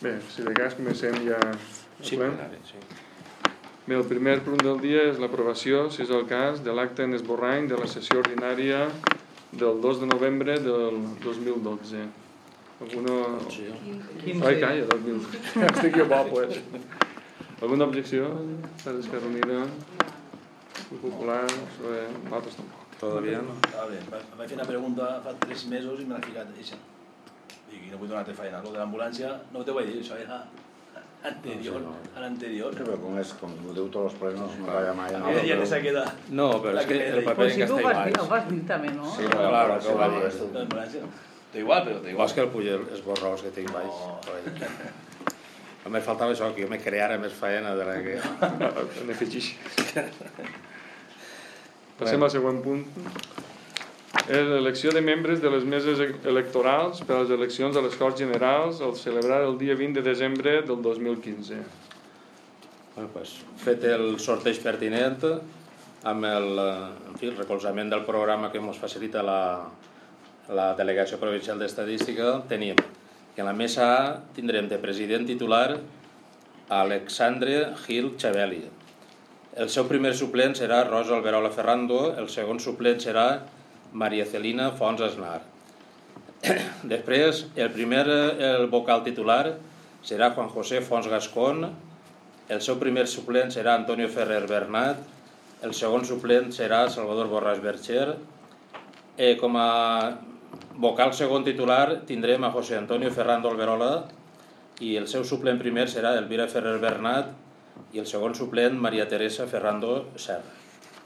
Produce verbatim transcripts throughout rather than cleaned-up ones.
Bé, si de cas comencem ja sí, sí. Bé, el primer punt del dia és l'aprovació, si és el cas, de l'acte en esborrany de la sessió ordinària del dos de novembre del dos mil dotze. Alguna... Ai, calla, dos mil dotze. Estic jo bo, pues. Alguna objecció? Per Esquerra Unida? Popular? Nosaltres tampoc. Todavía no. A ver, em vaig fer una pregunta fa tres mesos i me l'ha ficat eixa. I no vull donar-te feina. Lo de l'ambulància no te ho vaig dir, això era anterior, a l'anterior. Sí, però com és, com ho diu tots els plenos, no va mai. No, ja te s'ha quedat. No, però és que el paper en Castellbaix... Ho vas dir també, no? Sí, claro, que ho va dir. L'ambulància. Té igual, però té igual. Vols que el puja els borrós que tinc baix? Només faltava això, que jo me creara més faena de la que... En afegix. Passem al següent punt. És l'elecció de membres de les meses electorals per a les eleccions a les Corts Generals al celebrar el dia vint de desembre del dos mil quinze. Bueno, pues, fet el sorteig pertinent amb el, en fi, el recolzament del programa que ens facilita la, la Delegació Provincial d'Estadística, tenim que en la mesa A tindrem de president titular Alexandre Gil Chabeli. El seu primer suplent serà Rosa Alberola Ferrando, el segon suplent serà Maria Celina Fons Aznar. Després, el primer el vocal titular serà Juan José Fons Gascón, el seu primer suplent serà Antonio Ferrer Bernat, el segon suplent serà Salvador Borràs Bercher. Eh, com a vocal segon titular tindrem a José Antonio Ferrando Alberola i el seu suplent primer serà Elvira Ferrer Bernat i el segon suplent Maria Teresa Ferrando Serra.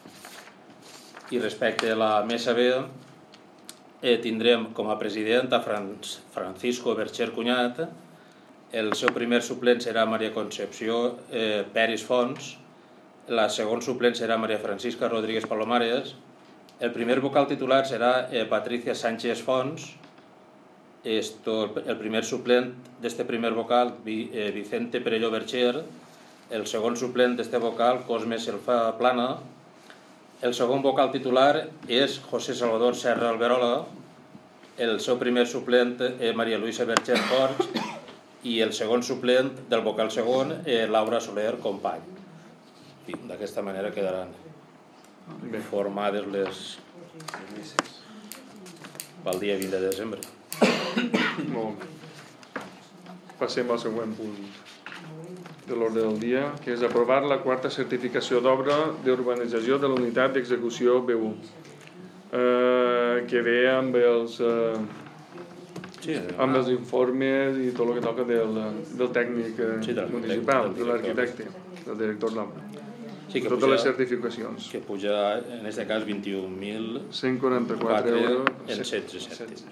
I respecte a la mesa B, eh, tindrem com a president a Francisco Bercher Cunyat, el seu primer suplent serà Maria Concepció eh, Peris Fons, la segon suplent serà Maria Francisca Rodríguez Palomares, el primer vocal titular serà eh, Patricia Sánchez Fons, esto, el primer suplent d'este primer vocal eh, Vicente Perelló Bercher, el segon suplent d'este vocal Cosme Selfa Plana, el segon vocal titular és José Salvador Serra Alberola, el seu primer suplent és Maria Luisa Bercher Forns i el segon suplent del vocal segon és Laura Soler Company. D'aquesta manera quedaran formades les misses pel dia vint de desembre. Molt bé. Passem al següent punt de l'ordre del dia, que és aprovar la quarta certificació d'obra d'urbanització de la unitat d'execució B u, eh, que ve amb els, eh, sí, amb els informes i tot el que toca del, del tècnic eh, sí, del municipal, de l'arquitecte, del director d'obra. Sí, totes puja, les certificacions. Que puja, en aquest cas, vint-i-un mil cent quaranta-quatre euros en setze cèntims.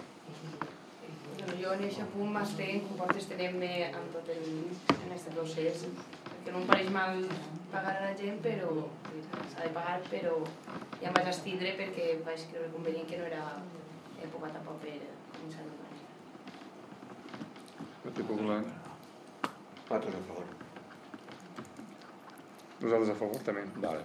Jo en aquest punt m'estenc, com pots estenem-me amb tot el, en aquest procés, perquè no em pareix mal pagar a la gent, però s'ha de pagar, però ja em vaig estindre perquè vaig creure convenient que no era època tampoc per començar a pagar. Partit Popular. Nosaltres a favor. Nosaltres a favor també. Vale.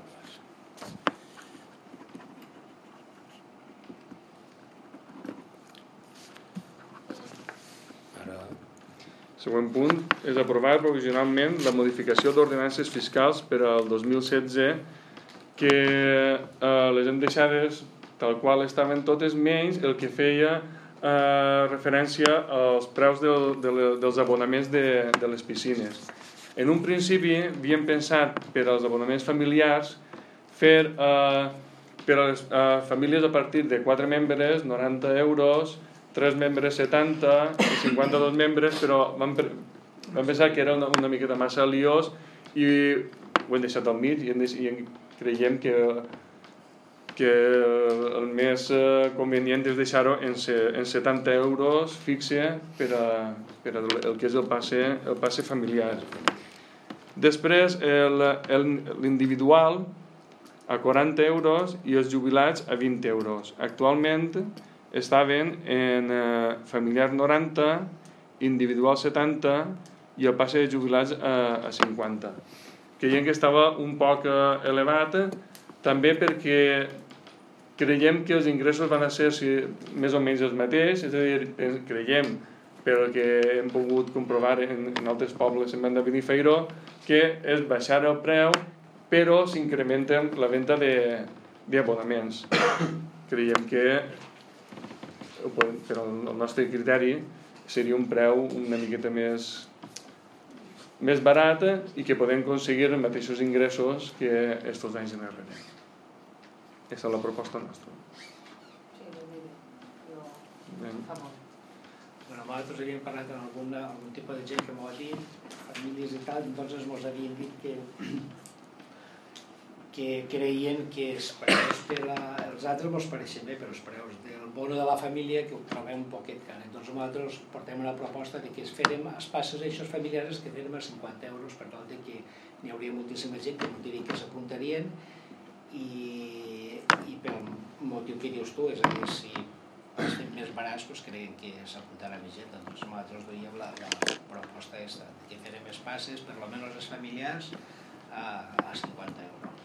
Següent punt és aprovar provisionalment la modificació d'ordenances fiscals per al dos mil setze, que eh, les hem deixades tal qual estaven totes, menys el que feia eh, referència als preus del, de, dels abonaments de, de les piscines. En un principi havíem pensat per als abonaments familiars fer eh, per a les eh, famílies a partir de quatre membres noranta euros, tres membres setanta i cinquanta-dos membres, però vam, vam pensar que era una, una miqueta massa liós i ho hem deixat al mig i, deix, i creiem que, que el més convenient és deixar-ho en, en setanta euros fixe per a, per a el que és el passe, el passe familiar. Després l'individual a quaranta euros i els jubilats a vint euros. Actualment estaven en eh, familiar noranta, individual setanta i el passe de jubilats a, a cinquanta. Creiem que estava un poc eh, elevat, també perquè creiem que els ingressos van a ser si, més o menys els mateixos, és a dir, creiem però que hem pogut comprovar en, en altres pobles en Venda Benifeiro, que és baixar el preu, però s'incrementa la venda d'abonaments. Creiem que, per el nostre criteri, seria un preu una miqueta més, més barat i que podem aconseguir els mateixos ingressos que estos anys enrere. Aquesta és la proposta nostra. Sí, jo fa molt. Bueno, nosaltres havíem parlat amb algun, algun tipus de gent que m'ho ha dit, famílies i tal, entonces mos havien dit que que creien que els preus per la, els altres mos pareixen bé, però els preus del bono de la família que ho trobem un poquet car. Entonces nosaltres portem una proposta de que es farem els passes a aquests familiars que farem a cinquanta euros, per tal de que n'hi hauria moltíssima gent que no t'hi dic que s'apuntarien i, i pel motiu que dius tu, és a dir, si els fem més barats, doncs creiem que s'apuntarà més gent. Doncs nosaltres duíem la, la proposta aquesta, que farem més passes, per almenys els familiars, a, a cinquanta euros.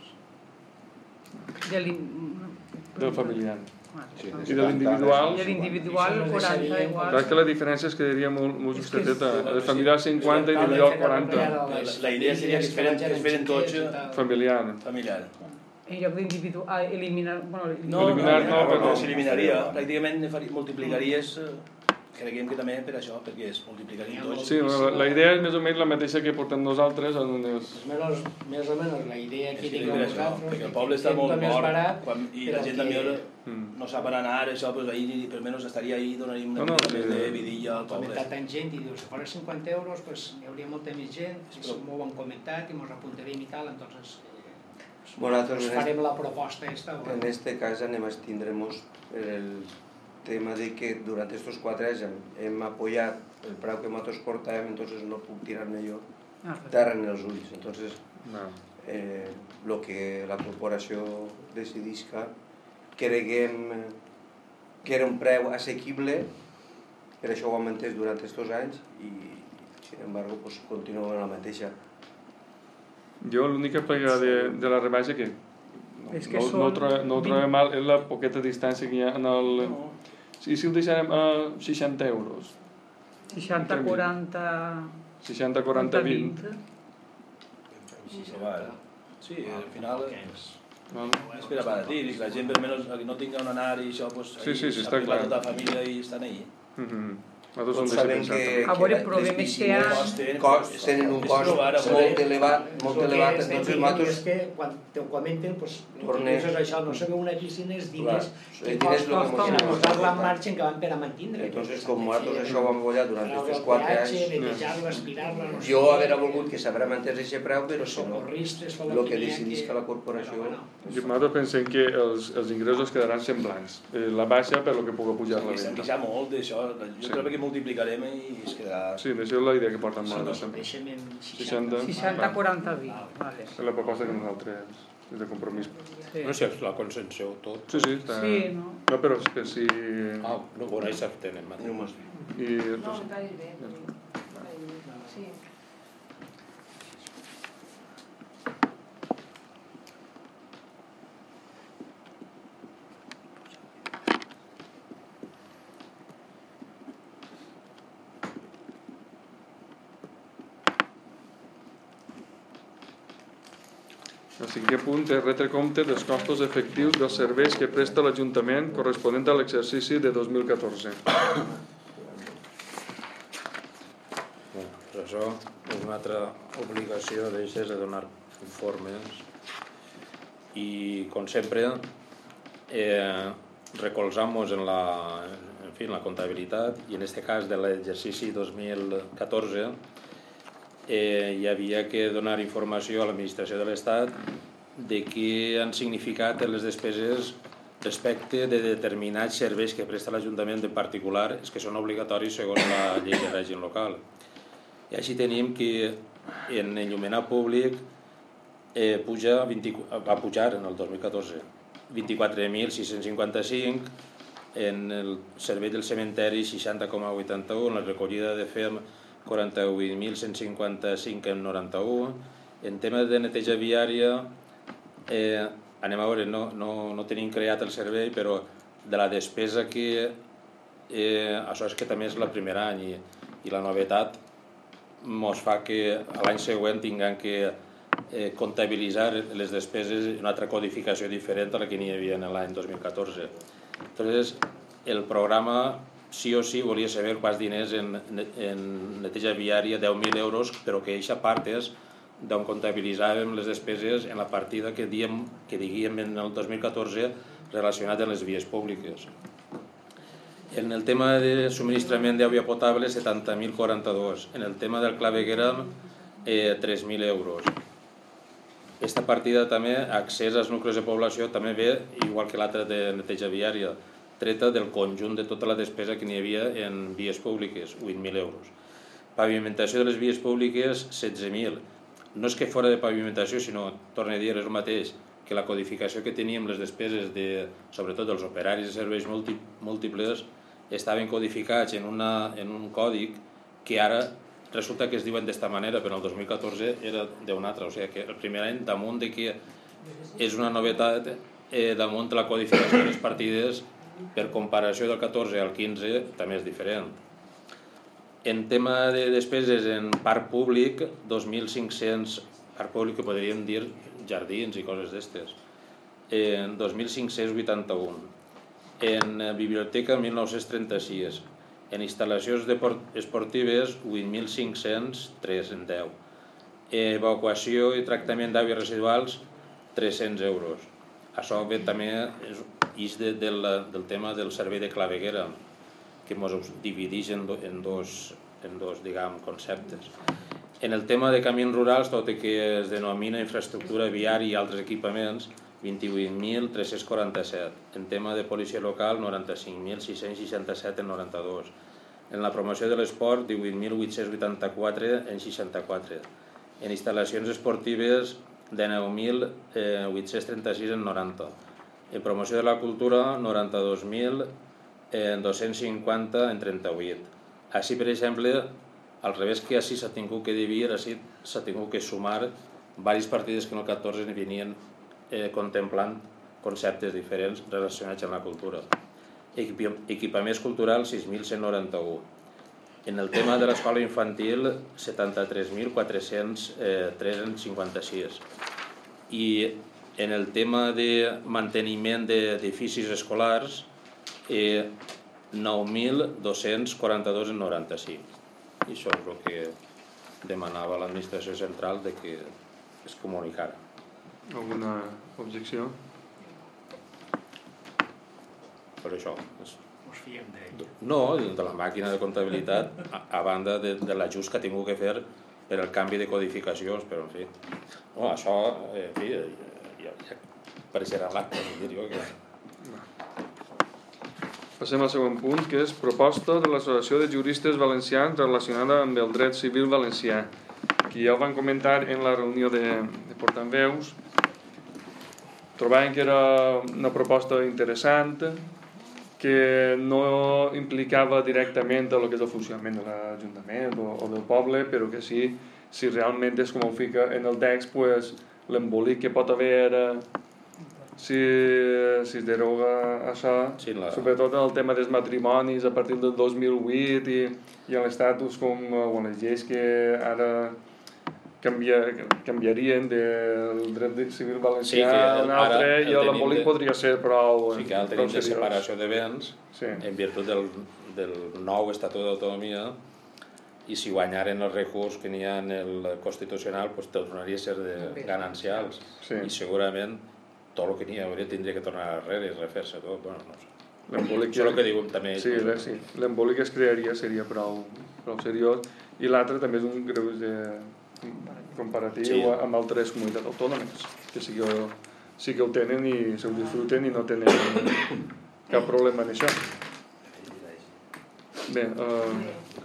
Del familiar. Sí, I de l'individual? I l'individual, quaranta igual. Clar que la diferència és que diria molt, molt justeta. El familiar cinquanta i l'individual quaranta. La, la idea seria que es feren, que es feren tots Familiar. familiar. En lloc d'individual, eliminar... Bueno, No, Eliminar no, no, però- s'eliminaria. Pràcticament faria- multiplicaries, eh, creiem que també per això, perquè es multiplicarien tots. Sí, la, la idea és més o menys la mateixa que portem nosaltres en els... Més o menys, més o menys la idea que És que tingueu per això, vosaltres, perquè de el poble que està molt fem-lo més mort barat, quan, i la però gent que- també Mm. no sap on anar, això, doncs ahir per almenys estaria ahí, donaríem una No, no, mica més sí. de vidilla al Comentar poble. tant gent i dius, si fora cinquanta euros pues, hi hauria molta més gent, si m'ho han comentat i mos apuntaríem i tal, entonces eh, Nosaltres pues, en farem la proposta esta. En Bueno. este cas anem a estindre'ns per el tema de que durant estos quatre anys hem, hem apoyat el preu que nosaltres portàvem, entonces no puc tirar-me jo terra en els ulls. Entonces, No. eh, lo que la corporació decidisca, creguem eh, que era un preu assequible, per això ho hem entès durant aquests anys i, sin embargo, pues, continua la mateixa. Jo l'única pega de, de la rebaixa que no, És que no, són no, ho trobo, no ho trobo mal és la poqueta distància que hi ha en el... Si, si el deixarem a seixanta euros, seixanta, quaranta... seixanta, quaranta, vint, Sí, se va, eh? Sí, al final no? és per abaratir, i que la gent per almenys que no tinga on anar i això, pues, Sí, sí, sí, està s'ha clar. tota la família i estan ahí. Mhm. Nosaltres Tots som sabem deixem que, A veure, que provem les este piscines any. cost, tenen un cost molt elevat, molt elevat, entonces És nosaltres que quan te ho comenten, pues, Tornem. és això, no sé que una piscina és diners Clar, que els diners lo que costa mos posar-la en costa. marxa en què van per a mantindre. Entonces, com nosaltres això ho vam bollar durant aquests quatre anys, netejar-la, aspirar-la... No sé jo què, haver volgut que s'haurà mantès aquest preu, però si no, socorristes, fa la el que pinya decidisca la corporació... Bueno, Jo- Nosaltres pensem que els, els ingressos quedaran semblants. Eh, la baixa per lo que pugui pujar la I s'han venda. queixat molt d'això, jo Sí. crec que multiplicarem i es quedarà... Sí, això és la idea que porten sí, nosaltres no, també. deixem en seixanta. seixanta, quaranta, vint. Vale. És la proposta que nosaltres és de compromís. Sí. No sé si la consenseu tot. Sí, sí, està... Sí, no? No, però és que si... Ah, no, bueno, ahí s'abstenen. No mos- I, No, em pareix bé. em pareix bé. Sí. El cinquè punt és retre compte dels costos efectius dels serveis que presta l'Ajuntament corresponent a l'exercici de dos mil catorze. Bueno, pues això és una altra obligació d'eixes de donar informes i, com sempre, eh, recolzamos en la, en fi, en la comptabilitat i en este cas de l'exercici dos mil catorze eh, hi havia que donar informació a l'administració de l'Estat de què han significat les despeses respecte de determinats serveis que presta l'Ajuntament en particular, és que són obligatoris segons la llei de règim local. I així tenim que en enllumenat públic eh, puja vint, va pujar en el dos mil catorze vint-i-quatre mil sis-cents cinquanta-cinc, en el servei del cementeri seixanta coma vuitanta-u, en la recollida de fem quaranta-vuit mil cent cinquanta-cinc coma noranta-u, en tema de neteja viària eh, anem a veure, no, no, no tenim creat el servei, però de la despesa que eh, això és que també és el primer any i, i la novetat ens fa que l'any següent tinguem que eh, comptabilitzar les despeses i una altra codificació diferent a la que n'hi havia en l'any dos mil catorze. Entonces, el programa sí o sí volia saber quants diners en, en neteja viària, deu mil euros, però que eixa part és d'on comptabilitzàvem les despeses en la partida que, diem, que diguíem en el dos mil catorze relacionat amb les vies públiques. En el tema de subministrament d'aigua potable, setanta mil quaranta-dos. En el tema del claveguera, eh, tres mil euros. Aquesta partida també, accés als nuclis de població, també ve, igual que l'altra de neteja viària, treta del conjunt de tota la despesa que n'hi havia en vies públiques, vuit mil euros. Pavimentació de les vies públiques, setze mil. No és que fora de pavimentació, sinó, torno a dir, és el mateix, que la codificació que teníem, les despeses, de, sobretot dels operaris de serveis múltiples, estaven codificats en, una, en un còdic que ara resulta que es diuen d'esta manera, però el dos mil catorze era d'un altre. O sigui que el primer any, damunt de que és una novetat, eh, damunt la codificació de les partides, per comparació del catorze al quinze, també és diferent. En tema de despeses en parc públic, dos mil cinc-cents, parc públic que podríem dir jardins i coses d'estes, en dos mil cinc-cents vuitanta-un. En biblioteca, mil nou-cents trenta-sis. En instal·lacions esportives, vuit mil cinc-cents tres en deu. Evacuació i tractament d'aigües residuals, tres-cents euros. Això ve també és de, del, del tema del servei de claveguera, que ens divideix en, do, en, dos, en dos diguem, conceptes. En el tema de camins rurals, tot i que es denomina infraestructura viària i altres equipaments, vint-i-vuit mil tres-cents quaranta-set. En tema de policia local, noranta-cinc mil sis-cents seixanta-set en noranta-dos. En la promoció de l'esport, divuit mil vuit-cents vuitanta-quatre en seixanta-quatre. En instal·lacions esportives, dinou mil vuit-cents trenta-sis en noranta. En promoció de la cultura, noranta-dos mil dos-cents cinquanta en trenta-vuit. Així, per exemple, al revés que així s'ha tingut que dividir, així s'ha tingut que sumar diverses partides que en el catorze venien eh, contemplant conceptes diferents relacionats amb la cultura. Equipaments culturals, sis mil cent noranta-u. En el tema de l'escola infantil, setanta-tres mil quatre-cents tres en cinquanta-sis. I en el tema de manteniment d'edificis escolars, eh, nou mil dos-cents quaranta-dos en noranta-cinc. I això és el que demanava l'administració central de que es comunicara. Alguna objecció? Per això. És... Us fiem d'ell. No, de la màquina de comptabilitat, a, a banda de, de l'ajust que ha tingut que fer per el canvi de codificacions, però en fi. No, això, en fi, ja, ja apareixerà l'acte, dir jo que... Passem al següent punt, que és proposta de l'Associació de Juristes Valencians relacionada amb el dret civil valencià, que ja ho van comentar en la reunió de, de portaveus. Trobàvem que era una proposta interessant, que no implicava directament el que és el funcionament de l'Ajuntament o, o del poble, però que sí, si realment és com ho fica en el text, pues, l'embolic que pot haver, si, si es deroga això, sí, la... sobretot en el tema dels matrimonis a partir del dos mil vuit i, i en l'estatus com o les lleis que ara canvia, canviarien del dret civil valencià sí, a un altre, i l'embolic de... podria ser prou sí, que ara tenim de separació de béns sí. en virtut del, del nou Estatut d'Autonomia, i si guanyaren el recurs que n'hi ha en el Constitucional, pues, tornaria a ser de ganancials sí. I segurament tot el que n'hi hauria tindria que tornar arrere i refer-se tot, bueno, no sé. L'embolic que... que diuen també sí, sí. L'embolic que es crearia seria prou, prou seriós, i l'altre també és un greu de comparatiu sí. Amb altres comunitats autònomes que sí que, sí que ho tenen i s'ho disfruten i no tenen cap problema en això. Bé, uh,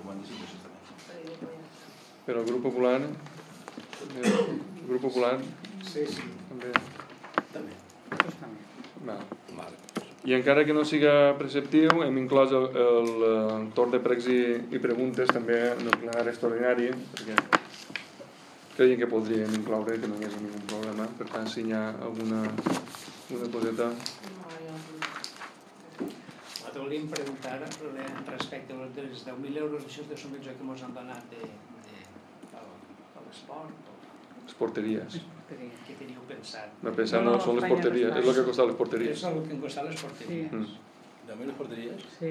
per al grup popular el grup popular sí, sí. també també. Val. I encara que no siga preceptiu, hem inclòs el, el, el torn de pregs i, i preguntes també en el plenari extraordinari, perquè creiem que podríem incloure, que no hi hagi ningú problema. Per tant, si hi ha alguna una coseta... Nosaltres volíem preguntar respecte als deu mil euros d'això de subvenció que ens han donat de, de, de l'esport, Les porteries. què teníeu pensat? No, pensar no, són les porteries, és el que costa les porteries. És el que han costat les porteries. Mm. deu mil les porteries? Sí.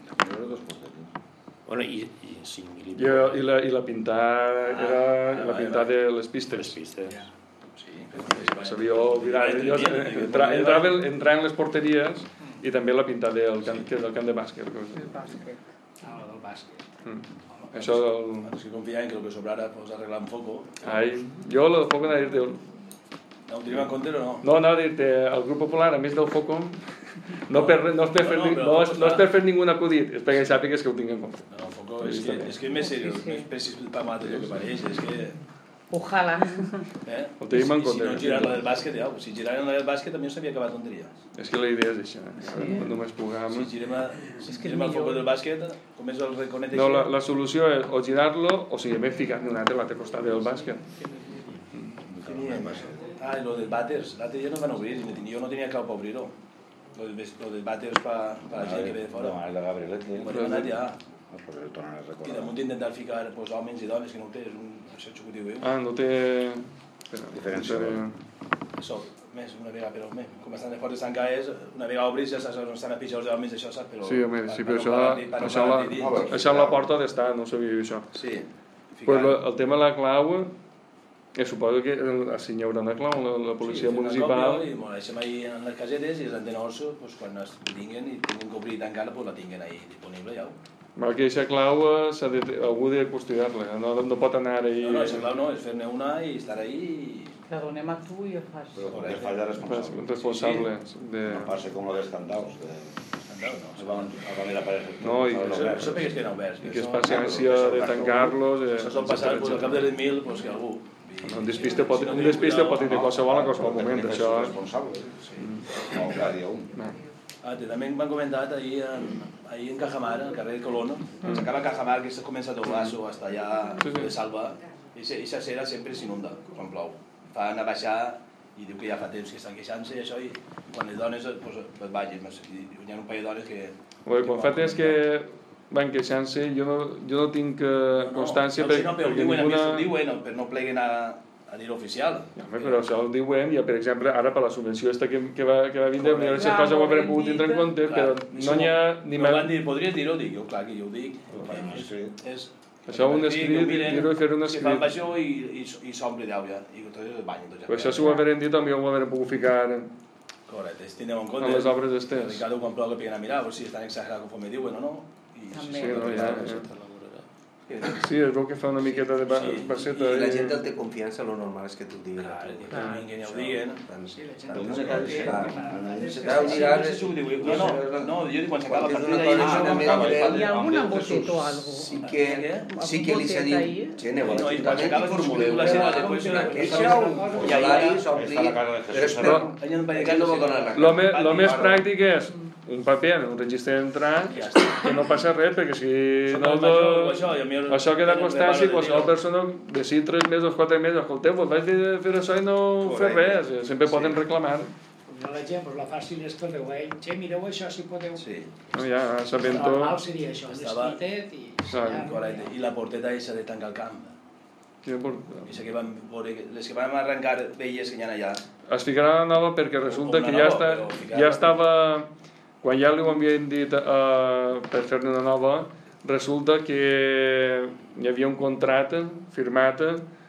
Bueno, i, i cinc mil I, i, la, i la pintada era la pintada de les les pistes. pistes. Sí. S'havia oblidat. Entra, entrava, entrava en les porteries i també la pintada del camp, que és el camp de bàsquet. El bàsquet. Ah, del bàsquet. Mm. Això del... Els que confien que el que sobrara pues, arreglar un foco. Ai, jo el foc anava a dir-te... No ho tenim en compte o no? No, anava a dir-te, el grup popular, a més del foco, no, per, no, és per fer, No, no, però no, és, el foco no és està- per fer ningú acudit, és perquè sàpigues que ho tinc en compte. No, el foco és que, és que és més seriós, més precis per matar el que pareix, és que... Ojalá. Eh? Ho tenim en Si- compte. Si no girar la del bàsquet, ja, si giraren la del bàsquet també s'havia acabat tonteria. És que la idea és això, eh? Només puguem... Si girem, a, si És que és girem el foco millor. del bàsquet, com és el reconet No, la, la solució és o girar-lo o sigui, m'he ficat un altre a l'altre costat del bàsquet. Ah, i lo dels vàters, l'altre dia no van obrir, jo no tenia clau per obrir-ho. Lo dels, lo dels vàters per la gent que ve de fora. Demà és de Gabrielete. Bueno, hem anat ja. No, però ho tornen a I recordar. damunt intentar ficar pues, homes i dones, que no ho té, és un això executiu. Eh? Ah, no té... Espera, Diferència. espera. Això, més, una vegada, però més, com estan de fora estan caes, una vegada obris ja saps on estan a pitjors d'homes, això saps, però... Sí, home, sí, però per això, no parar-li- per no això, la, parar-li dins. això a la porta ha d'estar, no sabia jo això. Sí. Pues lo, el tema de la clau, eh, suposo que el- així hi haurà una clau, la, la policia sí, fem una municipal... còpia I m'ho deixem ahí en les casetes i els antenors, pues, quan es tinguen i tinguin que obrir i tancar-la, pues, la tinguen ahí disponible ja. Mal que aquesta clau eh, s'ha de, algú ha de custodiar-la, no, no pot anar ahí... No, no, és clar, no, és fer-ne una i estar ahí i... La donem a tu i ho fas. Però com es falla responsable. responsable de... No passa com lo de Standaus, que Escandau, no. es van, es van ir a aparèixer. No, i que Això, això perquè es queden oberts. I que és això- paciència de tancar-los... Eh, Això sol passar, pues, al cap de les mil, pues, que algú... Un despiste pot, un despiste pot dir qualsevol a qualsevol moment, Tècnic això... és responsable. No, cada dia un. No. Ah, també m'han comentat ahir en, ahir en Cajamar, al carrer de Colón, quan s'acaba Cajamar, que se comença a Toblasso, hasta allà Sí, sí. de Salva, i aquesta cera sempre s'inunda quan plou. Fan a baixar i diu que ja fa temps que estan queixant-se i això, i quan les dones pues, pues vagin, i hi ha un parell de dones que... Bé, quan fa temps que van queixant-se, jo, no, jo no tinc eh, constància no, no, no, però ho perquè diuen, ninguna... a mi ho diuen, però no pleguen a, a dir oficial. Ja, home, però això ho diuen, ja, per exemple, ara per la subvenció esta que, que, va, que va vindre, a veure si Clar, cosa ho haurem ho pogut tindre en compte, Clar, però això no n'hi ha ni no més... van dir, podries dir-ho, dic, jo clar que jo ho dic. És, És, Això un escrit, dir-ho i fer un Si fan escrit. això i, i, i s'omple d'aigua, i tot el bany. Tot Però això si ho haurem dit, també ho haurem pogut ficar en Correcte, es tindreu en compte. les obres estes. I cada un quan plou que peguen a mirar, o si estan exagerats conforme diuen o no. I, També. Sí, no, ja, ja. Sí, Sí, es veu que fa una miqueta de ba- Sí, basseta. I la i- gent el té confiança, lo normal és que t'ho digui. Clar, a tu. que vinguin i ho diguen. Sí, la gent Tant ho no sap. cal dir, clar. Clar, ho diran, no sé si ho diu, no, no, no, jo dic quan s'acaba Quan el és una partit d'ahir, cosa no, més acaba el greu. partit. Hi ha algun embotet o algo? Sí que, sí que li s'ha Algun dit, botet gent, bueno, No, i quan s'acaba formuleu la seva, després una una queixa, queixa, un i allà salari, Està s'ompli, la casa de però és Jesús. per... Però- Allà no va Aquest no vol donar la Lo, me, lo més Claro. pràctic és un paper en un registre d'entrada Ja està. que no passa res, perquè si Això no... com De... això, això, i a mi el- Això queda el constància i preparo de qualsevol tiro. persona de si tres mesos, quatre mesos, escolteu, pues vaig de fer això i no fer res, Correcte. sempre Sí. poden reclamar. Jo la gent, pues, la fàcil és que el veieu, che, mireu això si podeu. Sí, No, ja, El sabent-ho... normal seria això, un Estava- escritet i... Clar, ja, correcte. I la porteta eixa de tancar el camp. Quina por- Eixa que van veure, que- les que van arrencar velles que hi ha allà. Es ficarà la nova perquè resulta Una que nova, ja, està, però ficar- ja estava... Quan ja li ho havien dit uh, per fer-ne una nova, resulta que hi havia un contracte firmat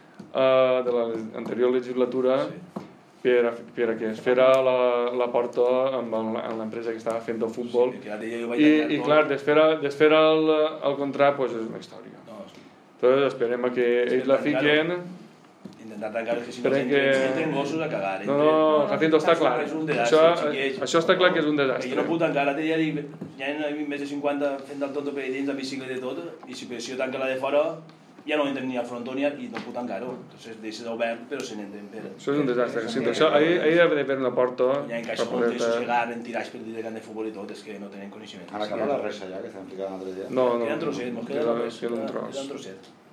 uh, de l'anterior legislatura Sí. per, a, per a que es fera la, la porta amb el- amb l'empresa que estava fent el futbol. Sí, que l'altre dia jo vaig I, tancar i tot. clar, desfer, desfer el, el contracte pues, és una història. No, sí. Entonces esperem a que ells la fiquen. Intentar tancar que si no Esperen entren, que- entren gossos a cagar. No, entren- no, Jacinto, està clar. És un desastre, Això, xiquets. això està clar que és un Que desastre. jo no puc tancar, l'altre dia dic, hi ha més de cinquanta fent del tot per dins, la bicicleta i tot, i si, si jo tanco la de fora, ja no entren ni al frontó ni, i no puc tancar-ho. Entonces deixes obert, però se n'entren per... Això és un desastre, Jacinto. Això, ahir, ahir ha d'haver una porta Hi ha per caixons poder... de sossegar, en tirats per dir de camp de futbol i tot, és que no tenen coneixement. Ara que la resa ja, que estan ficant l'altre dia. No, no, Queden trossets, mos queda queda, només. queda un Queda tros. un trosset.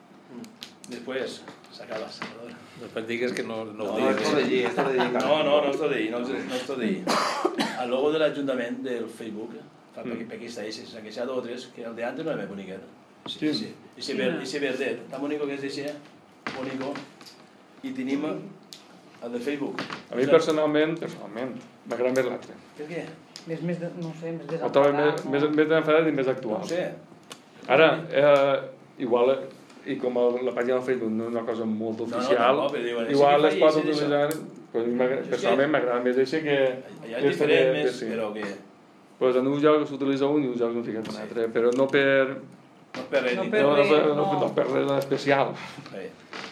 Després, s'acaba, Salvador. Després digues que no, no ho No, diguis. esto de allí, esto de allí. No, no, no esto de ahí, no, no esto de ahí. El logo de l'Ajuntament del Facebook per aquí està ese, s'han queixat d'altres, que el de antes no era més boniquet. Sí. Ese verdet, tan bonico que és ese, bonico, i tenim el de Facebook. A mi personalment, personalment, m'agrada més l'altre. Per què? Més, més, de, no sé, més Ho trobo més, desenfadat. més, més enfadat i més actual. No ho sé. Ara, eh, igual, i com el, la pàgina del Facebook no és una cosa molt No, no, oficial, tampoc, però diuen, igual sí que es fa pot i sí, utilitzar, pues, a mi m'agrada- És que- personalment m'agrada més això que... Allà és que diferent, que més, sí. però que... Pues en uns jocs s'utilitza un i en uns jocs no fiquen un altre, però no per... No per res, No ni per No, no, res, per- no, no. no per res especial. Eh.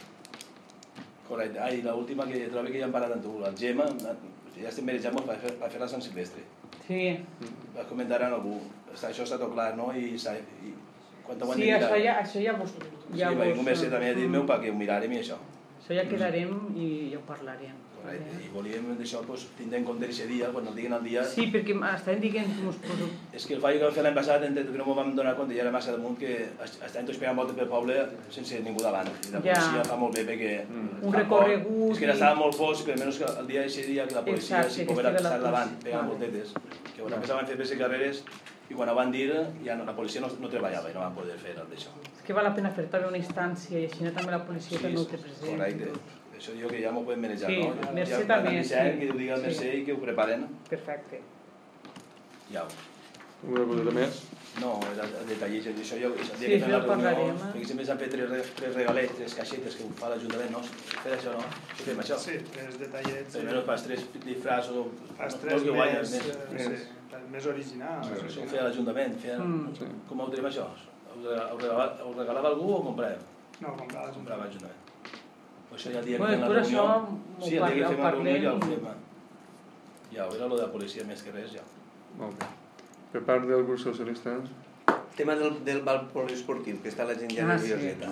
Correcte. Ah, i l'última que trobo que ja hem parlat amb tu, el Gemma, ja estem merejant per fer, per fer la Sant Silvestre. Sí, Vas comentar amb algú, està, això està tot clar, no? I, s'ha- i quan ho han sí, de mirar? això ja, això ja vos... Sí, Ja vaig vos, començar també a dir-me mm, perquè ho mirarem i això. Això ja quedarem i ja ho parlarem. Correcte. I volíem d'això pues, tindre en compte aquest dia, quan el diguen el dia... Sí, perquè estan dient que mos poso... És que el fallo que vam fer l'any passat, entre que no m'ho vam donar compte, ja era massa damunt, que estàvem tots pegant voltes pel poble sense ningú davant. I la Ja. policia fa molt bé perquè... Un recorregut És que i- estava molt fosc, però almenys que el dia d'aquest dia que la policia Exacte, s'hi que poguera estigui la estar davant, policia. pegant Vale. voltetes. Que una cosa van fer per carreres i quan ho van dir, ja no, la policia no, no treballava i no van poder fer el d'això. És que val la pena fer també una instància i així també la policia també ho té present. correcte. Per això diu que ja m'ho podem manejar, Sí, no? Mercè ja, també, ja, sí. Que ho digui el Sí. Mercè i que ho preparen. Perfecte. Ja. Una coseta més? No, el, el detallet, això ja, el dia Sí, que fem això la ho parlarem, reunió, eh? perquè sempre s'han fet tres, re- tres regalets, tres caixetes que ho fa l'Ajuntament, no? Fer això, no? Què fem, això? Sí, tres detallets. Almenys pas tres disfraços o... Fas no, tres no que guanyes, més, més. eh, sí, més originals. Això ho feia l'Ajuntament, feia... Mm. Sí. Com ho tenim això? Ho regala- ho regalava, ho regalava algú o compràvem? No, comprava les Comprava l'Ajuntament. Això ja el dia que Bueno, fem la però reunió... això m'ho Sí, el dia que parla- fem la reunió ja ho parlem. fem. eh? Ja, era lo de la policia més que res, ja. Molt bé. Per part del grup socialista... El tema del, del val poliesportiu, que està la gent ja Ah, sí. nervioseta.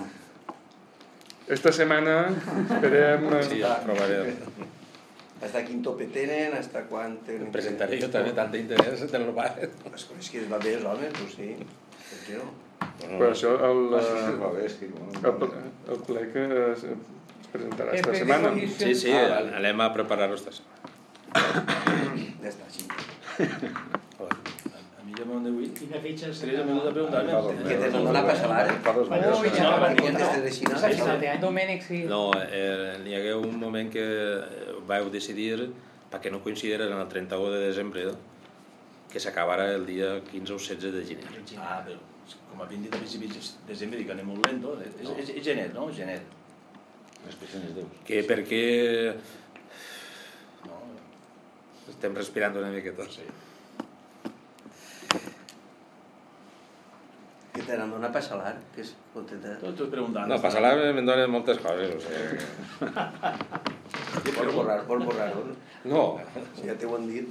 Esta setmana esperem... Sí, ja provaré. Hasta quin tope tenen, hasta quan tenen... Em presentaré jo també tant d'interès te'l no va. És que es va bé, home, doncs sí. Per què no? Per això el, Ah, sí, sí, eh, va bé, és que... el, ple- el ple que es, es presentarà esta Eh, per setmana. condició- Sí, sí, Ah, vale. anem a preparar-ho esta setmana. Ja està, sí. A mi ja m'ho han de dir. Quina fitxa és... Tres minuts de preguntar-me. Que tenen una passada, eh? Fa dos mesos. Ui, ja No, va, perquè Antes de deixar, S'ha quedat, eh? Domènec, sí. No, eh, n'hi hagué un moment que vau decidir, perquè no coincidira en el trenta-u de desembre, que s'acabara el dia quinze o setze de gener. Ah, però com a vint de principi de desembre dic que anem molt lento. És, és, és gener, no? Gener. Les piscines deus. Que perquè No, estem respirant una miqueta. sí. Que tenen una passalar, que és contenta. Tot t'ho preguntant. No, passar-la me'n donen moltes coses, o sigui... Vol borrar, vol borrar-ho. No, Si ja t'ho han dit.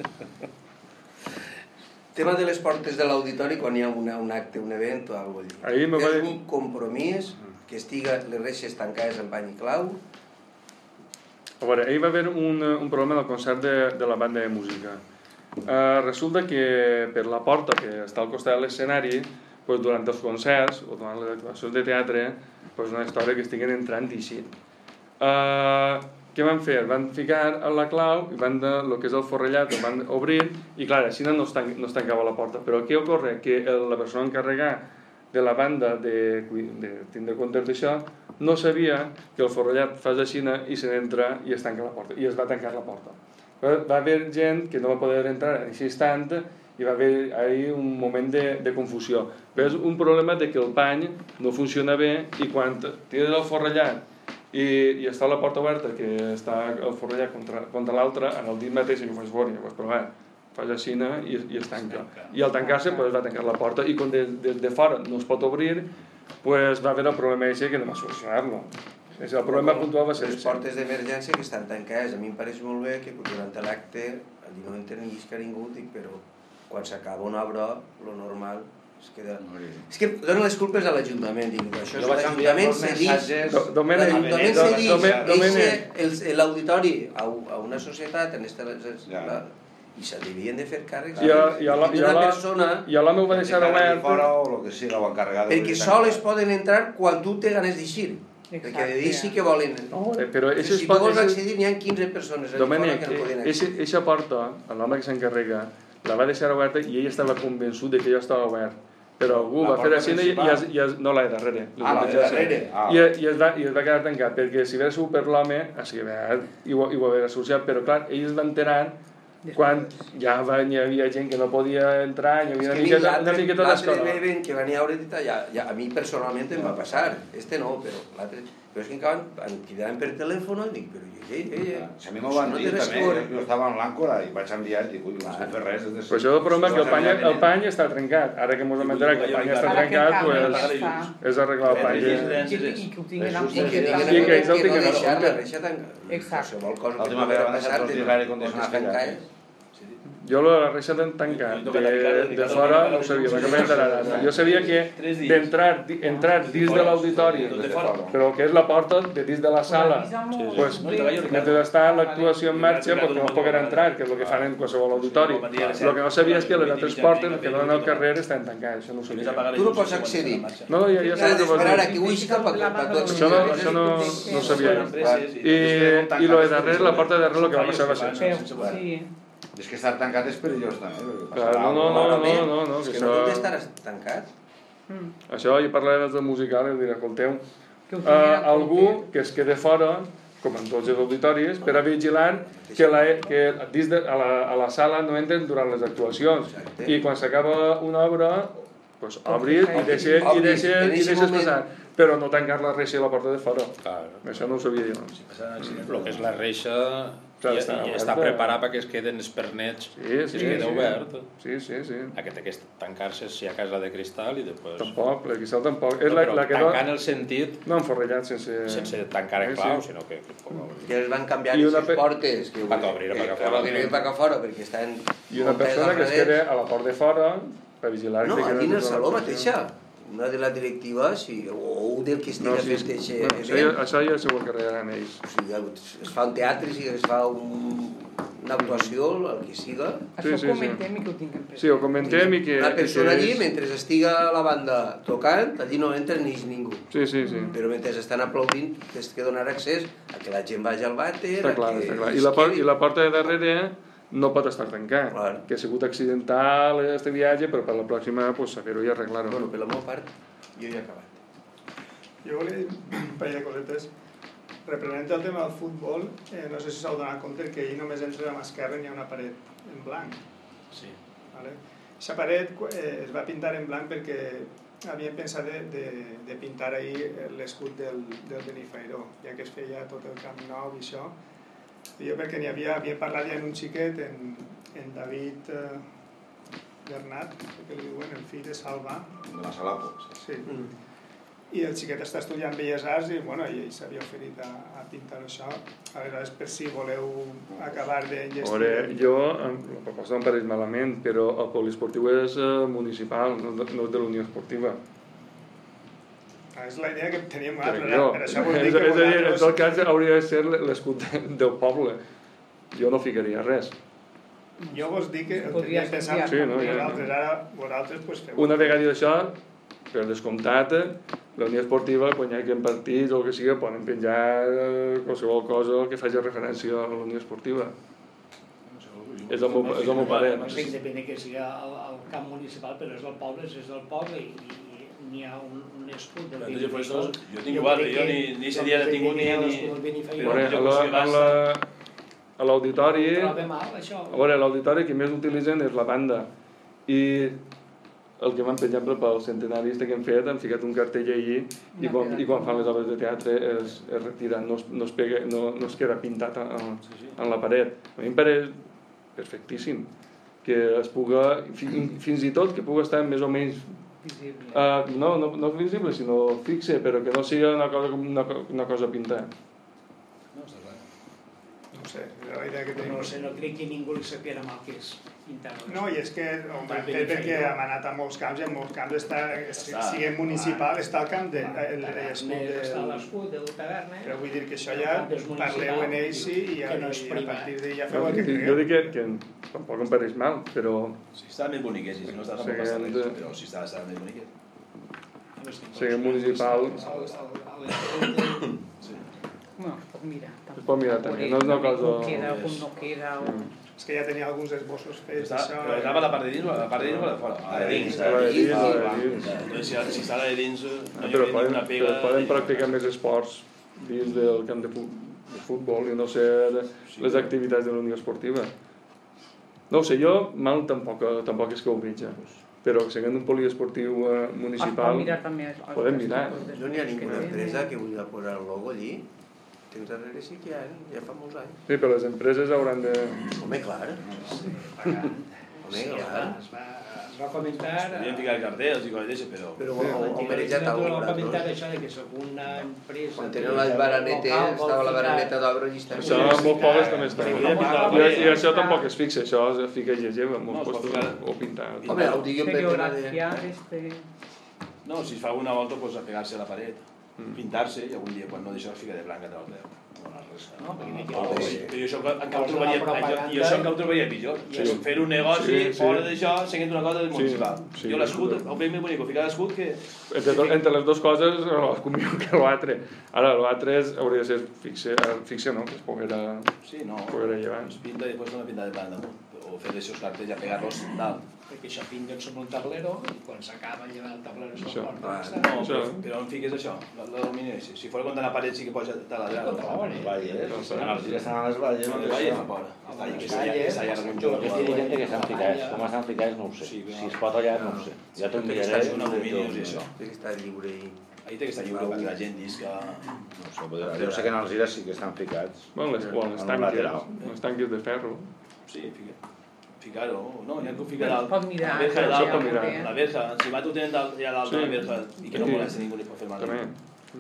Tema de les portes de l'auditori quan hi ha una, un acte, un event o alguna cosa. Ahir me va És dir- un compromís que estiga les reixes tancades amb bany i clau. A veure, ahir va haver un, un problema del concert de, de la banda de música. Uh, resulta que per la porta que està al costat de l'escenari, pues, durant els concerts o durant les actuacions de teatre, pues, una història que estiguen entrant i així. Uh, què van fer? Van ficar a la clau i van de lo que és el forrellat, el van obrir i clar, així no es, tan, no es tancava la porta. Però què ocorre? Que el, la persona encarregada de la banda de, de tindre compte d'això no sabia que el forrellat fa així i se n'entra i es tanca la porta i es va tancar la porta. Va haver gent que no va poder entrar en aquest instant i va haver ahí un moment de, de confusió. Però és un problema de que el pany no funciona bé i quan tires el forrellat i, i està la porta oberta, que està el forrellat contra, contra l'altre, en el dit mateix que ho fas fora, ho has provat, fas així i, i es tanca. I al tancar-se pues, va tancar la porta i quan des de, de fora no es pot obrir, pues, va haver el problema aquest que no va solucionar-lo. És el problema puntual va ser les portes d'emergència que estan tancades. A mi em pareix molt bé que durant l'acte allí no intervinguisca ningú, dic, però quan s'acaba una obra, lo normal és que... És que donen les culpes a l'Ajuntament, dic, això és l'Ajuntament cedix, l'Ajuntament cedix l'auditori a una societat, en esta, i se devien de fer càrrecs d'una persona... I a l'home ho va deixar obert... Perquè sols poden entrar quan tu té ganes d'eixir. Perquè de dir sí que volen... No, però això si tu vols accedir, n'hi ha quinze persones Domènec, que no poden accedir. eixa porta, l'home que s'encarrega, la va deixar oberta i ell estava convençut de que jo estava obert. Però algú La va fer porta així i, i, es, i es, no la de darrere. Ah, la de darrere. Ah. I, i, es va, I es va quedar tancat, perquè si hagués sigut per l'home, així que i ho, i ho hauria associat, però clar, ell es va enterar quan ja va, hi havia gent que no podia entrar, hi havia una miqueta, una miqueta d'escola. L'altre beben que venia a Auretita, ja, ja, a mi personalment em va passar, este no, però l'altre... Però és que encara em cridaven per telèfon i dic, però ei, ei, ei... Si a mi m'ho van dir també, jo estava en l'àncora i vaig enviar i dic, ui, no sé fer res. Però això del problema és que el pany, el pany està trencat. Ara que ens hem enterat que el pany està trencat, pues, és arreglar el pany. I que ho tinguin amb I que I que ells el tinguin no deixar la en reixa tancada. Exacte. L'última vegada va deixar tot l'aire condicionat tancat. Jo la reixa tancat de, de fora no ho sabia, m'acabo d'entrar ara. Jo sabia que d'entrar entrar dins de l'auditori, però que és la porta de dins de la sala, pues, mentre està l'actuació en marxa, pues, no poden entrar, que és el que fan en qualsevol auditori. El que no sabia és que les altres portes que donen al carrer estan tancades, això no ho sabia. Tu no pots accedir. No, ja, ja sé Has que vols d'esperar a dir. que uixca per tots. Això no, això no, no ho sabia jo. I, i lo de darrere, la porta de darrere, el que va passar va ser això. Sí. És que estar tancat és perillós també. Clar, no, no, no, no, no, no, És que que no això... pot estar tancat. Això, jo parlaré dels musical i diré, escolteu, uh, algú que es quede fora, com en tots els auditoris, per a vigilar que, la, que dins de, a, la, a la sala no entren durant les actuacions. I quan s'acaba una obra, pues, obrir i deixar i deixar i deixar passar. Però no tancar la reixa i la porta de fora. Això no ho sabia jo. El que és la reixa i, i està preparat perquè es queden els pernets sí, i sí, es queda sí. obert. Sí, sí, sí. Aquest que tancar-se si a casa de cristal i després... Tampoc, la cristal tampoc. És No, la, però la que tancant no... el sentit... No enforrellat sense... Sense tancar en Sí, clau, sí. sinó que... que Que es van canviar I una les pe- portes. Que, Va que obrir, va que que fora. va que va que fora, perquè estan... I una persona que es queda a la porta de fora per vigilar... No, que aquí en el no saló l'actuació. mateixa. Una de la directiva, sí, o un del que No, estigui sí, fent sí. aquest No, això, ja, event. això ja segur que arreglaran ells. O sigui, es fa un teatre, si es fa un, una actuació, el que siga. Això Sí, sí, ho comentem i que ho tinguem present. Sí, ho comentem i que... Una persona i que allí, ells- mentre estiga la banda tocant, allí no entra ni ningú. Sí, sí, sí. Però mentre estan aplaudint, tens que donar accés a que la gent vagi al vàter, Està clar, a que està clar. es I la, por quedi. I la porta de darrere no pot estar tancat. Clar. Que ha sigut accidental este viatge, però per la pròxima pues, saber-ho i arreglar-ho. Bueno, per la meva part, jo ja he acabat. Jo volia dir un parell de cosetes. Reprenent el tema del futbol, eh, no sé si s'heu donat compte que ahir només entra a l'esquerra i hi ha una paret en blanc. Sí. Vale? Aquesta paret eh, es va pintar en blanc perquè havien pensat de, de, de pintar ahir l'escut del, del Benifairó, ja que es feia tot el Camp Nou i això. I jo perquè n'hi havia, havia parlat ja en un xiquet, en, en David eh, Bernat, que li diuen el fill de Salva. De la Salapo. Sí. Mm. I el xiquet està estudiant Belles Arts i, bueno, i ell s'havia oferit a, a pintar això. A vegades, per si voleu acabar d'enllestir... Veure, jo, em- la proposta em pareix malament, però el poliesportiu és eh, municipal, no, de- no és de l'Unió Esportiva. Ah, és la idea que teníem Crec nosaltres, jo. per això vull dir És, que és a dir, en vosaltres... tot cas hauria de ser l'escut del poble. Jo no ficaria res. Jo vos dic que el Podria tenia ser pensat Sí, no, ja. vosaltres, ara vosaltres pues, feu... Una vegada dit això, per descomptat, la Unió Esportiva, quan hi hagi partits o el que sigui, poden penjar eh, qualsevol cosa que faci referència a la Unió Esportiva. És el meu, és el meu parer. No sé, depèn de que sigui el, el camp municipal, però és del poble, és del poble i, i n'hi ha un, un escut del Entonces, por eso, Benifairó. yo tengo igual, yo ni, ni ese día no tengo ni... ni A veure, a la- a la- a l'auditori, Ho troba mal, això. a veure, l'auditori que més utilitzen és la banda. I el que van, per exemple, pel centenari este que hem fet, han ficat un cartell allí i quan, i quan fan les obres de teatre es, es retira, no es, no es, pega, no, no es queda pintat en, en la paret. A mi em pareix perfectíssim que es puga, fi- fins i tot que puga estar més o menys Visible. uh, no, no, no visible, sinó fixe, però que no sigui una cosa, una, co- una cosa pintada. No sé, era la idea que tenim. No sé, no crec que ningú li sapiera mal que és pintar. No, i és que ho hem Del fet perquè Benifairó. hem anat a molts camps i en molts camps està, si Està. sigui municipal, està el camp de, el, l'escut Està del... l'escut del taverna. Però vull dir que això ja parleu en ells i, i, Que no és i a privat. partir d'ahir ja feu el que Jo cregueu. dic que, que tampoc em pareix mal, però Si està més bonic, eh? Si no està tampoc Sí, passa hem res, de- però si està, està més bonic. sigui municipal. El- el- el- Sí. Bueno, es pot mirar. Es pot mirar també, no és una cosa... Com queda, com no queda... O... És que ja tenia alguns esbossos fets. Però estava a la part de dins o a la part de dins o a la de fora? A la de dins. A la de dins, a la de dins. Entonces, si està a la de dins, no hi Però ha poden, ninguna pega... però poden practicar més esports dins del camp de futbol i no ser les activitats de la Unió Esportiva. No ho sé, jo mal tampoc, tampoc és que ho veig, però sent un poliesportiu municipal... Es pot mirar també. Podem mirar. No n'hi ha ninguna empresa que vulgui posar el logo allí. Temps darrere sí que hi ha, ja fa molts anys. Sí, però les empreses hauran de... Home, clar. Home, clar. Es va, es va comentar... Podríem ficar cartells i coses d'això, però... Però ho mereixat algú. Va comentar això de que segons una empresa... Quan tenen les baranetes, estava la baraneta d'obra i està... Això en molts pobles també està. I, I això tampoc es fixa, això es fica a llegir en molts postos o pintar. Home, ho dic per tema de... este... No, si es fa una volta, pues, a pegar-se a la paret, pintar-se, i algun dia, quan no deixa, fica de blanca de l'altre. No, perquè Però jo això encara ho trobaria, jo això encara ho trobaria pitjor. Fer un negoci fora d'això, seguint una cosa municipal. Jo l'escut, ho veig més bonic, ficar l'escut que... Entre les dues coses, l'escut millor que l'altre. Ara, l'altre hauria de ser fixe, no? Que es poguera llevar. Es pinta i després una pinta de tant damunt. O fer aquests cartells i pegar-los dalt. Perquè això pinguen sobre un tablero i quan s'acaba llevant el tablero això. No, però, però on fiques això? L'alumini, si, si fos contra la paret sí que posa taladrar. Contra la paret. Els que estan a les valles. No, les valles fa por. Està allà Jo crec que hi ha gent que estan ficats. Com estan ficats no ho sé. Si es pot allà no ho sé. Ja t'ho miraré. Un alumini i això. Té que estar lliure i... Ahí té que estar lliure perquè la gent disca... No sé, deu ser que en els ires sí que estan ficats. Bueno, les, bueno, les tanques, les tanques de ferro. Sí, fica. Ficar-ho, no, hi ha que ficar dalt. Pot mirar. La verja Això pot mirar. La verja, si va tu tenen ja dalt la verja i que no molesti ningú ni pot fer mal. També.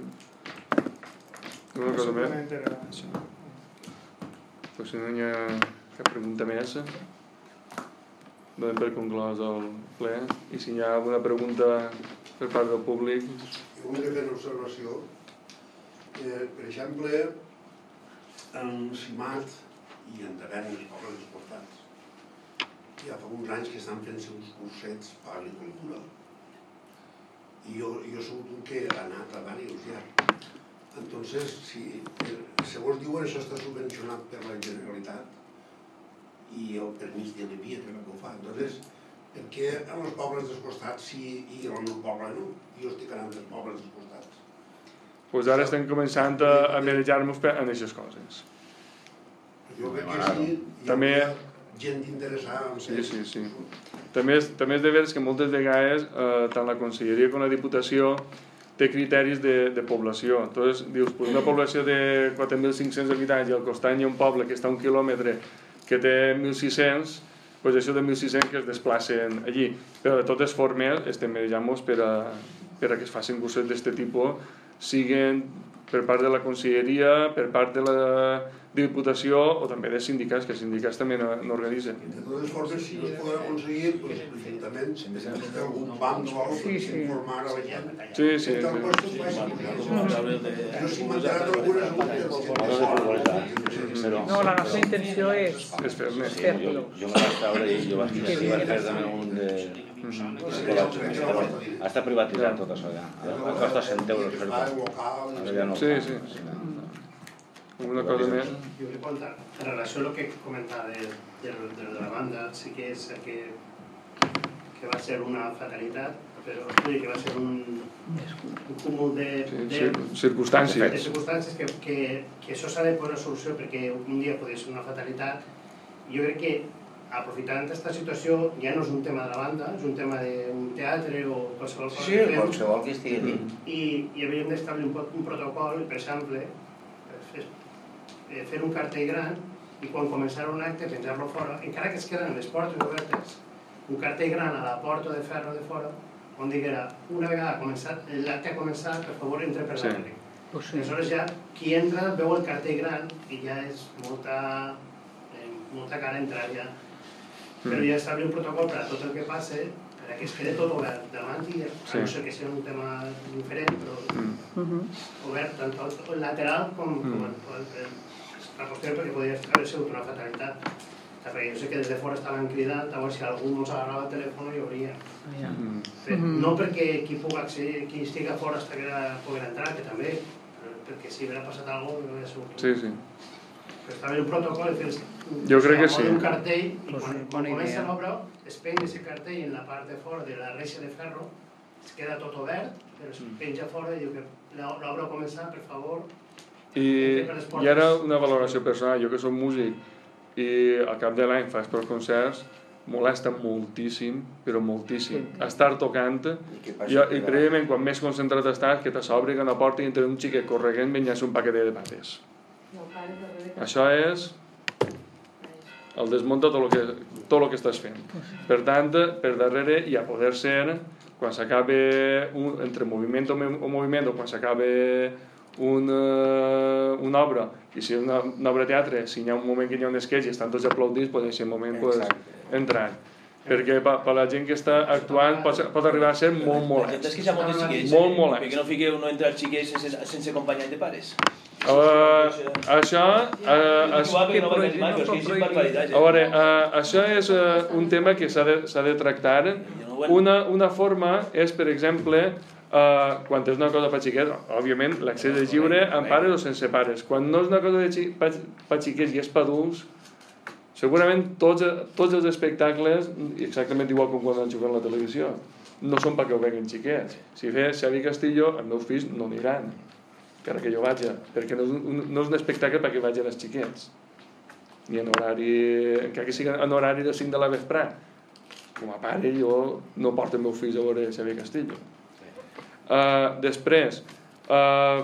Una cosa més. Pues si no hi ha cap pregunta més, donem per conclòs el ple. I si hi ha alguna pregunta per part del públic... Jo volia fer una observació. Eh, per exemple, en Simat i en Tavernes, pobles exportats, ja fa uns anys que estan fent uns cursets per agricultura. I jo, jo soc un que ha anat a diversos ja. Entonces, si, segons diuen, això està subvencionat per la Generalitat i el permís de l'E P I E també que ho fa. Entonces, per què en els pobles dels costats sí i en el meu poble no? Jo estic anant dels pobles dels costats. Pues ara estem començant a, a manejar-nos en aquestes coses. Jo crec que sí, també... gent interessada. Sí, sí, sí. També és, també és de veres que moltes vegades eh, tant la Conselleria com la Diputació té criteris de, de població. Entonces, dius, pues una població de quatre mil cinc-cents habitants i al costat hi ha un poble que està a un quilòmetre que té mil sis-cents, pues això de mil sis-cents que es desplacen allí. Però de totes formes estem manejant-nos per a, per a que es facin cursos d'aquest tipus, siguen per part de la Conselleria, per part de la Diputació o també de sindicats, que els sindicats també n'organitzen. De totes formes, si es poden aconseguir, l'Ajuntament té algun banc o alguna cosa per informar a la gent. Sí, sí. Jo sí m'enteren algunes No, la nostra intenció és fer-ne. Jo me vaig treure i jo vaig fer també un de... Està privatitzat tot això ja. Em costa cent euros per part. Sí, sí. Alguna cosa més? Jo li contar, en relació a el que comentava de, de, de, de la banda, sí que és que, que va ser una fatalitat, però que va ser un, un cúmul de, sí, de, circumstàncies. de circumstàncies que, que, que això s'ha de posar solució perquè un dia podria ser una fatalitat. Jo crec que aprofitant aquesta situació ja no és un tema de la banda, és un tema d'un teatre o qualsevol cosa sí, que fem. Qualsevol que estigui allí. I, i hauríem d'establir un, un protocol, per exemple, fer un cartell gran i quan començar un acte penjar-lo fora, encara que es queden les portes obertes, un cartell gran a la porta de ferro de fora on diguera, una vegada l'acte ha començat, per favor, entre per l'altre. Sí. Aleshores ja, qui entra veu el cartell gran i ja és molta, eh, molta cara entrar ja. Però ja establir un protocol per a tot el que passe, per a que es quede tot obert davant i a no ser que sigui un tema diferent, però obert tant el lateral com el la qüestió perquè podria haver sigut una fatalitat. Perquè jo sé que des de fora estaven cridant a veure si algú no s'agarrava el telèfon i hi hauria. No perquè qui pugui accedir, qui estigui a fora pugui entrar, que també, perquè si haurà passat alguna cosa, no Sí, sí. Però està bé un protocol, jo crec que sí. un cartell, i quan, quan comença l'obra, es penja aquest cartell en la part de fora de la reixa de ferro, es queda tot obert, però es penja fora i diu que l'obra ha començat, per favor. I, I ara una valoració personal, jo que soc músic i al cap de l'any faig per concerts, molesta moltíssim, però moltíssim, estar tocant i, i previament quan més concentrat estàs que te s'obri una porta i entre un xiquet correguent menjar-se un paquet de pates. Això és el desmunta tot el que, tot el que estàs fent. Per tant, per darrere hi ha poder ser, quan s'acaba entre moviment o moviment o quan s'acaba una, una obra, i si és una, una obra de teatre, si hi ha un moment que hi ha un sketch i estan tots aplaudits, pues, en aquest moment pues, entrar. Perquè per la gent que està actuant pot, pot arribar a ser molt molest. La gent és que hi ha molts xiquets, molt molest. perquè no fiqueu no entre els xiquets sense, sense acompanyant de pares. Uh, això uh, es... a veure, uh, això és uh, un tema que s'ha de, s'ha de tractar. Una, una forma és, per exemple, uh, quan és una cosa per xiquets, òbviament l'accés és lliure amb pares o sense pares. Quan no és una cosa de xi, per, per xiquets i és per adults, segurament tots, tots els espectacles, exactament igual com quan han jugat a la televisió, no són perquè ho veguen xiquets. Si fes Xavi Castillo, els meus fills no aniran, encara que jo vaig, perquè no és un, no és un espectacle perquè vagin els xiquets, ni en horari, encara que sigui en horari de cinc de la vesprà. Com a pare jo no porto els meus fills a veure Xavier Castillo. Uh, després, uh,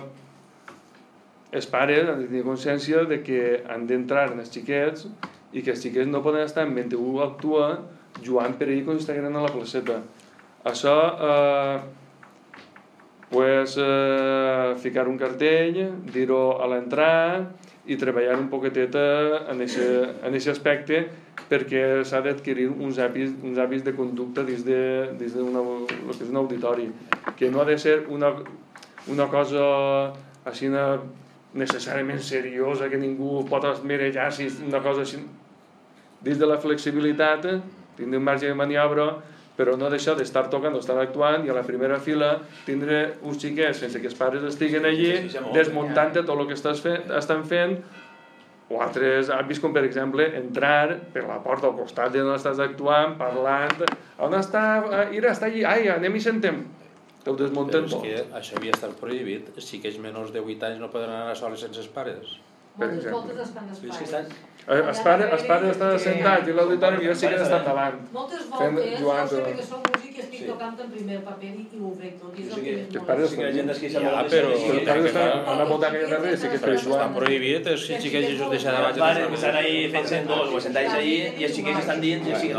els pares han de tenir consciència de que han d'entrar en els xiquets i que els xiquets no poden estar mentre algú actua jugant per ells quan estan a la placeta. Això eh, pues, eh, ficar un cartell, dir-ho a l'entrada i treballar un poquetet en aquest aspecte perquè s'ha d'adquirir uns hàbits, uns hàbits de conducta dins de, dins de una, el que és un auditori, que no ha de ser una, una cosa així una, necessàriament seriosa que ningú pot esmerejar, si és una cosa així dins de la flexibilitat, tindre un marge de maniobra, però no deixar d'estar tocant o estar actuant i a la primera fila tindre uns xiquets sense que els pares estiguen allí desmuntant tot el que estàs fent, estan fent, o altres hàbits com per exemple entrar per la porta al costat d'on estàs actuant, parlant, on està, Ira, està allí, ai, anem i sentem, te ho desmunten tot. Però és que això havia estat prohibit, els xiquets menors de vuit anys no poden anar sols sense els pares. Moltes voltes estan els pares. Els pares, els pares estan sentats i l'auditori i els xiquets estan davant. Moltes voltes, jo sé que som músic i estic tocant en primer paper i ho veig tot. Els pares estan... Ja, però... Els pares estan a volta aquella darrere i sí que estan jugant. Està prohibit, els xiquets ells deixen de baix. Els pares que estan ahí fent-se en dos o sentats allí i els xiquets estan dins i els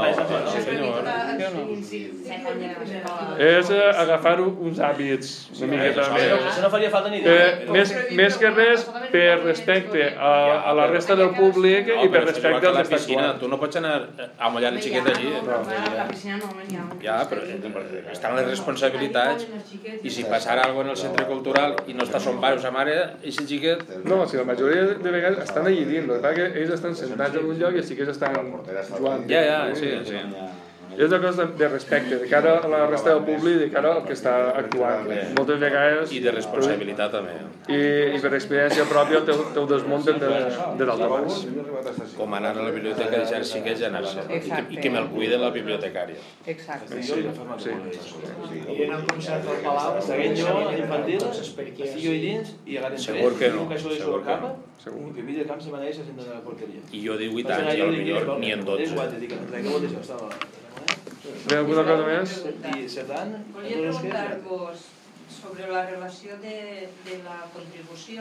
xiquets estan fent. És agafar uns hàbits una miqueta més... Això no faria falta ni dir. Més que res per respecte a la resta del públic i per respecte als actuants. Tu no pots anar a mullar el xiquet allí. La piscina no, ja. Ja, però estan les responsabilitats i si passara alguna cosa en el centre cultural i no està son pare o sa mare, i si el xiquet... No, si la majoria de vegades estan allí dins, el que passa que ells estan sentats en un lloc i els xiquets estan jugant. Ja, ja, sí, sí. És una cosa de respecte, de cara a la resta del públic i de cara al que està actuant. Moltes vegades... I de responsabilitat també. I per experiència pròpia te ho desmunten de dalt a baix. Com anar a la biblioteca i deixar els xiquets i anar-se. I que me'l cuide la bibliotecària. Exacte. Sí, sí. I en el concert del Palau... Seguint jo, a l'infantil, estic jo i dins i agarren tres. Segur que no. Segur que no. I que vi de camp se m'aneix a sentar a la porteria. I jo divuit anys, i potser ni en dotze. Hi ha alguna cosa més? Volia preguntar-vos sobre la relació de, de la contribució.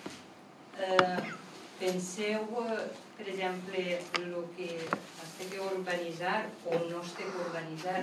Eh, penseu, per exemple, el que es té que urbanitzar o no es té que urbanitzar,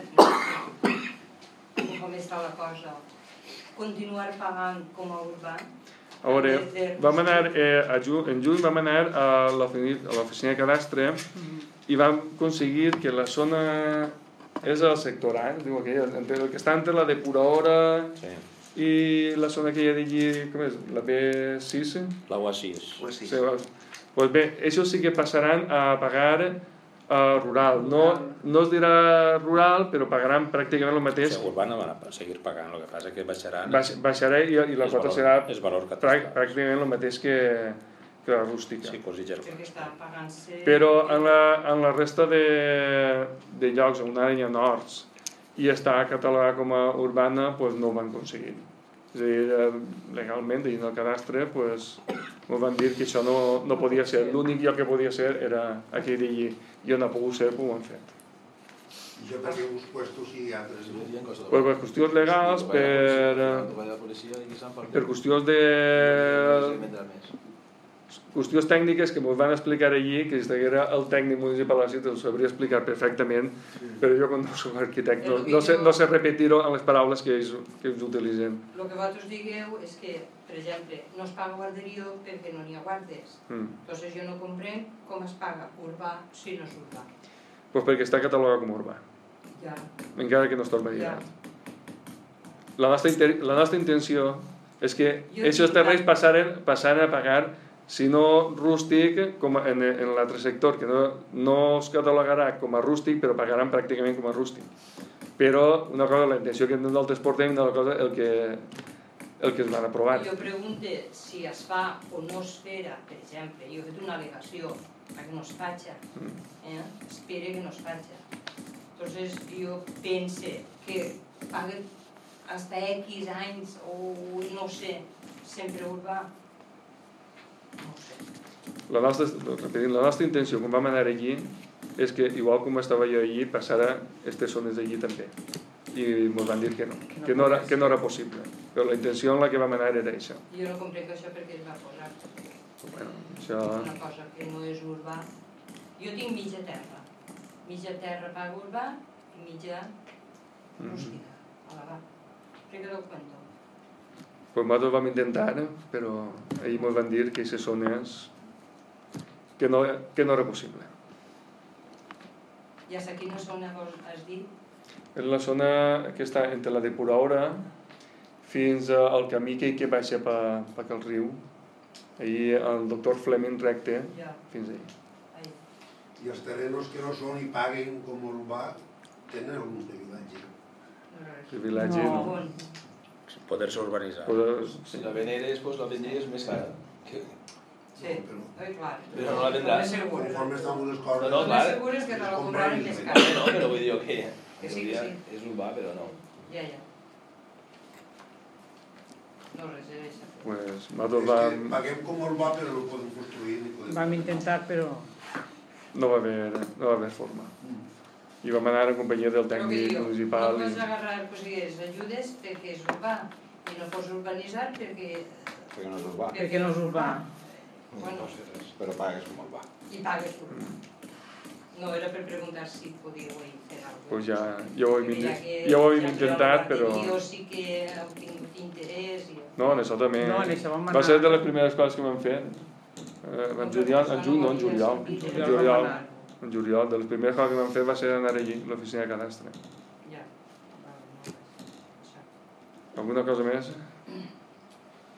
com està la cosa, continuar pagant com a urbà? A veure, vam anar, eh, a ju en juny vam anar a l'oficina de cadastre i vam aconseguir que la zona... és el sector A, diu aquella, el que està entre la depuradora sí. I la zona que hi ha d'allí, com és? La B sis? La U A sis. Sí, pues bé, això sí que passaran a pagar Uh, rural. No, no es dirà rural, però pagaran pràcticament el mateix. O sigui, urbana van a seguir pagant, el que passa que baixaran... Baix, baixarà i, i la quota serà pràcticament el mateix que, que la rústica. Sí, cosí germà. Però en la, en la resta de, de llocs on ara hi ha horts i està catalogada com a urbana, doncs no ho van aconseguir. És a dir, legalment, dins del cadastre, doncs, m'ho van dir que això no, no podia ser. L'únic lloc que podia ser era aquell d'allí. I on ha pogut ser, ho han fet. I això per què uns puestos i altres no? Pues per qüestions legals, per, per qüestions de... qüestions tècniques que ens van explicar allí, que si estiguera el tècnic municipal així te'l sabria explicar perfectament, però jo com no soc arquitecte no, no, sé, no sé repetir-ho en les paraules que ells, que ells utilitzen. El que vosaltres digueu és que, per exemple, no es paga guarderia perquè no n'hi ha guardes. Mm. Entonces jo no comprenc com es paga urbà si no és urbà. Pues perquè està catalogat com urbà. Ja. Encara que no està urbanitzat. Ja. La nostra, inter... la nostra intenció és que aquests terrenys passaren, passaren a pagar, si no rústic, com en, en l'altre sector, que no, no es catalogarà com a rústic, però pagaran pràcticament com a rústic. Però una cosa, la intenció que nosaltres portem, una cosa, el que, el que es van aprovar. Jo pregunto si es fa o no es farà, per exemple, jo he fet una al·legació perquè no es faci, eh? Espero que no es faci. Entonces jo pense que paguen hasta X anys o no sé, sempre urbà. No sé. La nostra, repetint, la nostra intenció quan vam anar allí és que, igual com estava jo allí, passara aquestes zones d'allí també. I ens van dir que no, que no, era, que no era possible. Però la intenció en la que vam anar era això. Jo no comprenc això perquè es va posar. Bueno, això... Una cosa que no és urbà. Jo tinc mitja terra. Mitja terra paga urbà i mitja rústica, a la va. Per què ho cuento? Pues nosaltres vam intentar, però ells ens van dir que aquestes zones que no, que no era possible. I a quina zona has dit? És la zona que està entre la depuradora fins al camí que, que baixa per el riu. Ahir el doctor Fleming recte fins ahí. I els terrenos que no són i paguen com urbà tenen algun privilatge? Privilatge no. Poder-se urbanitzar. Poder... Si la veneres, pues la vendries més cara. Que... Sí, no, clar. Però no la vendràs. Conforme estan unes coses... No, no, clar. Segur és que te la compraren més cara. No, però vull dir que... Que sí, que sí. És urbà, però no. Ja, ja. No res, era això. Pues nosaltres vam... Paguem com urbà, però no podem construir ni podem... Vam intentar, però... No va haver, no va haver forma. I vam anar en companyia del tècnic municipal. No pots agarrar les ajudes perquè és urbà i no pots urbanitzar perquè... Perquè no és urbà. Perquè no és urbà. Bueno, però pagues com urbà. I pagues urbà. No, era per preguntar si podíeu fer alguna cosa. Pues ja, ja ho hem, ja ho hem intentat, però... Jo sí que heu tingut interès... I... No, en això també. No, en això vam anar... Va ser de les primeres coses que vam fer. Eh, en juliol, en juny, no, en juliol. En juliol, en juliol. De les primeres coses que vam fer va ser anar allí, a l'oficina de cadastre. Ja. Alguna cosa més?